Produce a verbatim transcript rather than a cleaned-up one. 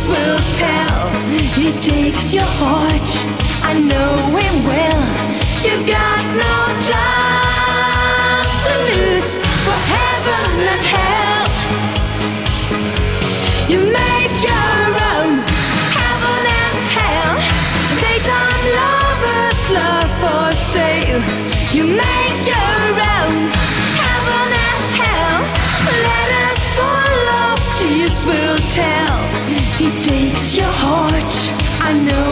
will tell. He takes your heart, I know him well. You got no time to lose for heaven and hell. You make your own heaven and hell. Daytime lovers love for sale. You make your own heaven and hell. Let us follow, tears will tell. He takes your heart, I know